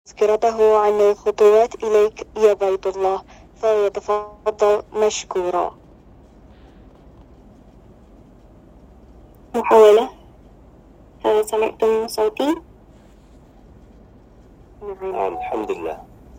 تذكرته عن الخطوات إليك يا بيت الله، فليتفضل مشكورا. محاولة. هل سمعتم صوتي؟ نعم الحمد لله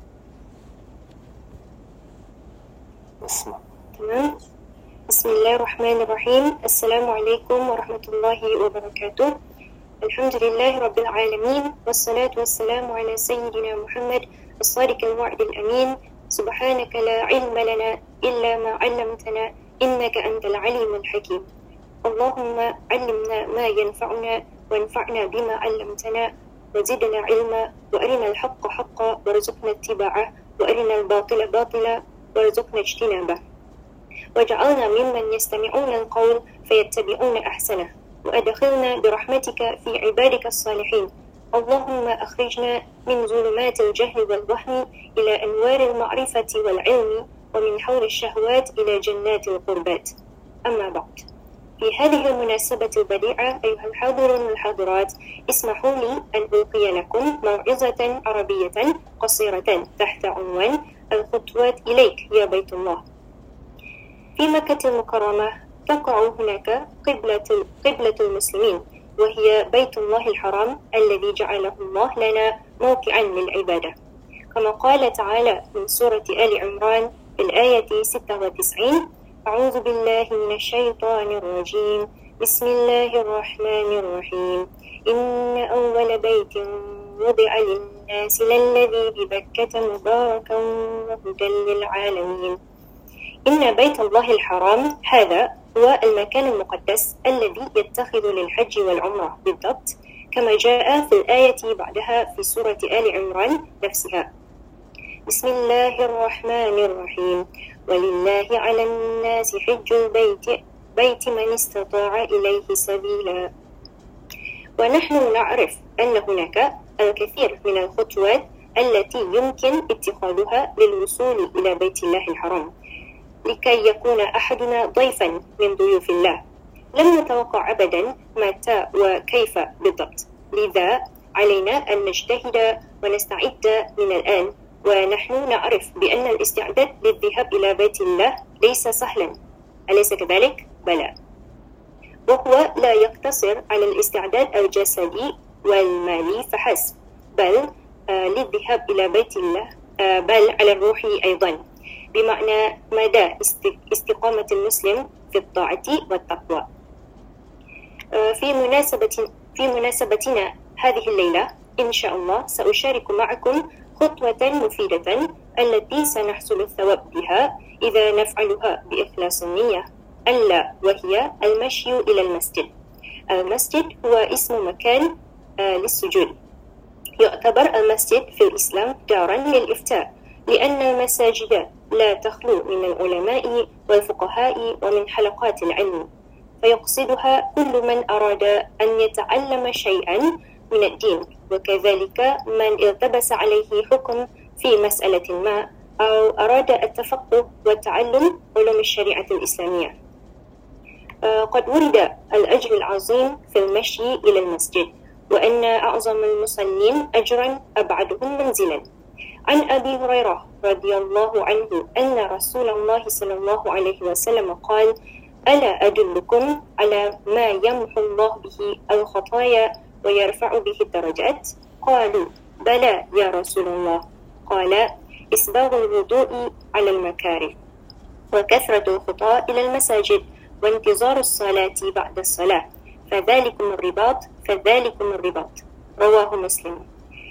نسمع. تمام. بسم الله الرحمن الرحيم. السلام عليكم ورحمة الله وبركاته. الحمد لله رب العالمين، والصلاة والسلام على سيدنا محمد الصادق الوعد الأمين. سبحانك لا علم لنا إلا ما علمتنا إنك أنت العليم الحكيم. اللهم علمنا ما ينفعنا وانفعنا بما علمتنا وزدنا علما، وأرنا الحق حقا وارزقنا اتباعه، وأرنا الباطل باطلا وارزقنا اجتنابه، واجعلنا ممن يستمعون القول فيتبعون أحسنه، وأدخلنا برحمتك في عبادك الصالحين. اللهم أخرجنا من ظلمات الجهل والوهم إلى أنوار المعرفة والعلم، ومن حول الشهوات إلى جنات القربات. أما بعد، في هذه المناسبة البديعة أيها الحاضرون والحاضرات، اسمحوا لي أن ألقي لكم موعظة عربية قصيرة تحت عنوان الخطوات إليك يا بيت الله. في مكة المكرمة تقع هناك قبلة المسلمين، وهي بيت الله الحرام الذي جعله الله لنا موقعا للعبادة، كما قال تعالى من سورة آل عمران في الآية 96: أعوذ بالله من الشيطان الرجيم، بسم الله الرحمن الرحيم، إن أول بيت وضع للناس للذي ببكة مباركا وهدى للعالمين. إن بيت الله الحرام هذا هو المكان المقدس الذي يتخذ للحج والعمرة بالضبط، كما جاء في الآية بعدها في سورة آل عمران نفسها: بسم الله الرحمن الرحيم، ولله على الناس حج البيت من استطاع إليه سبيلا. ونحن نعرف أن هناك الكثير من الخطوات التي يمكن اتخاذها للوصول إلى بيت الله الحرام لكي يكون أحدنا ضيفا من ضيوف الله. لم نتوقع أبدا متى وكيف بالضبط، لذا علينا أن نجتهد ونستعد من الآن. ونحن نعرف بأن الاستعداد للذهاب إلى بيت الله ليس سهلا، أليس كذلك؟ بلى، وهو لا يقتصر على الاستعداد الجسدي والمالي فحسب، بل للذهاب إلى بيت الله بل على الروح أيضا، بمعنى مدى استقامة المسلم في الطاعة والتقوى. في مناسبتنا هذه الليلة إن شاء الله سأشارك معكم خطوة مفيدة التي سنحصل الثواب بها إذا نفعلها بإخلاص النية، ألا وهي المشي إلى المسجد. المسجد هو اسم مكان للسجود. يعتبر المسجد في الإسلام دارا للإفتاء، لأن المساجد لا تخلو من العلماء والفقهاء ومن حلقات العلم، فيقصدها كل من أراد أن يتعلم شيئا من الدين، وكذلك من التبس عليه حكم في مسألة ما، أو أراد التفقه وتعلم علوم الشريعة الإسلامية. قد ورد الأجر العظيم في المشي إلى المسجد، وأن أعظم المصلين أجرا أبعدهم منزلا. عن أبي هريرة رضي الله عنه أن رسول الله صلى الله عليه وسلم قال: ألا أدلكم على ما يمحو الله به الخطايا ويرفع به الدرجات؟ قالوا: بلى يا رسول الله. قال: إسباغ الوضوء على المكاره، وكثرة الخطى إلى المساجد، وانتظار الصلاة بعد الصلاة، فذلكم الرباط. رواه مسلم.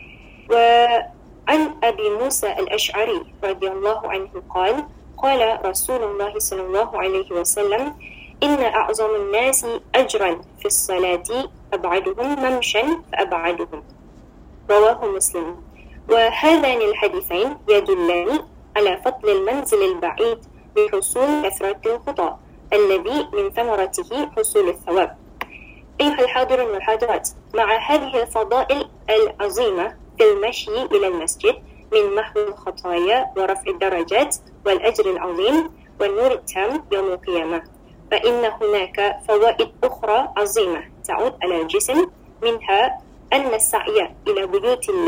وعن أبي موسى الأشعري رضي الله عنه قال: قال رسول الله صلى الله عليه وسلم: إن أعظم الناس أجرا في الصلاة أبعدهم ممشا فأبعدهم. رواه مسلم. وهذان الحديثين يدلان على فضل المنزل البعيد بحصول كثرة الخطى الذي من ثمرته حصول الثواب. أيها الحاضرون والحاضرات، مع هذه الفضائل العظيمة في المشي إلى المسجد من محو الخطايا ورفع الدرجات والأجر العظيم والنور التام يوم القيامة، فإن هناك فوائد أخرى عظيمة تعود على الجسم، منها أن السعي إلى بيوت الله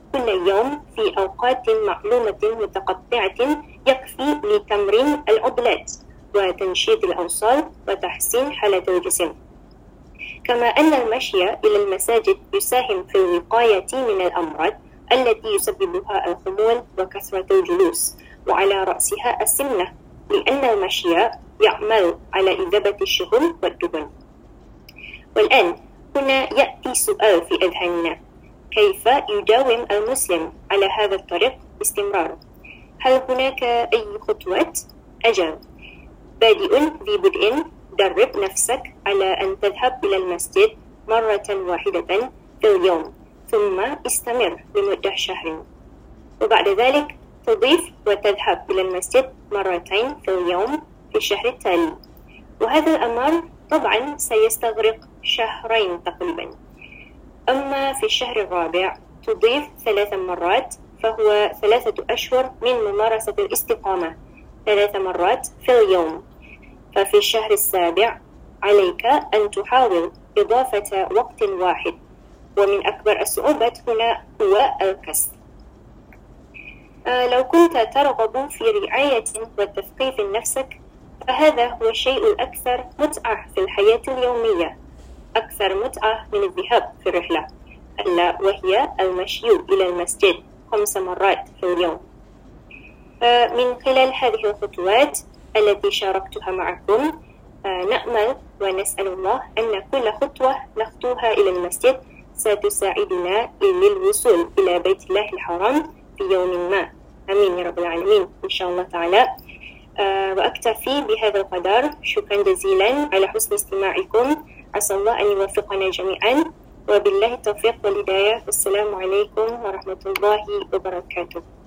كل يوم في أوقات معلومة متقطعة يكفي لتمرين العضلات وتنشيط الأوصال وتحسين حالة الجسم. كما أن المشي إلى المساجد يساهم في الوقاية من الأمراض التي يسببها الخمول وكثرة الجلوس، وعلى رأسها السمنة، لأن المشي يعمل على إذابة الشحوم والدهون. والآن هنا يأتي سؤال في أذهاننا: كيف يداوم المسلم على هذا الطريق باستمرار؟ هل هناك أي خطوات؟ أجل، بادئ ذي بدء، درب نفسك على أن تذهب إلى المسجد مرة واحدة في اليوم، ثم استمر لمدة شهر، وبعد ذلك تضيف وتذهب إلى المسجد مرتين في اليوم في الشهر التالي. وهذا الأمر طبعا سيستغرق شهرين تقريبا. أما في الشهر الرابع تضيف 3 مرات، فهو 3 أشهر من ممارسة الاستقامة 3 مرات في اليوم. ففي الشهر السابع عليك أن تحاول إضافة وقت واحد، ومن أكبر الصعوبات هنا هو الكسل. لو كنت ترغب في رعاية وتثقيف نفسك، فهذا هو الشيء الأكثر متعة في الحياة اليومية، أكثر متعة من الذهاب في الرحلة، ألا وهي المشي إلى المسجد 5 مرات في اليوم. من خلال هذه الخطوات التي شاركتها معكم، نأمل ونسأل الله أن كل خطوة نخطوها إلى المسجد ستساعدنا للوصول إلى بيت الله الحرام في يوم ما. آمين يا رب العالمين إن شاء الله تعالى. وأكتفي بهذا القدر. شكرا جزيلا على حسن استماعكم. عسى الله أن يوفقنا جميعا، وبالله التوفيق والهداية. والسلام عليكم ورحمة الله وبركاته.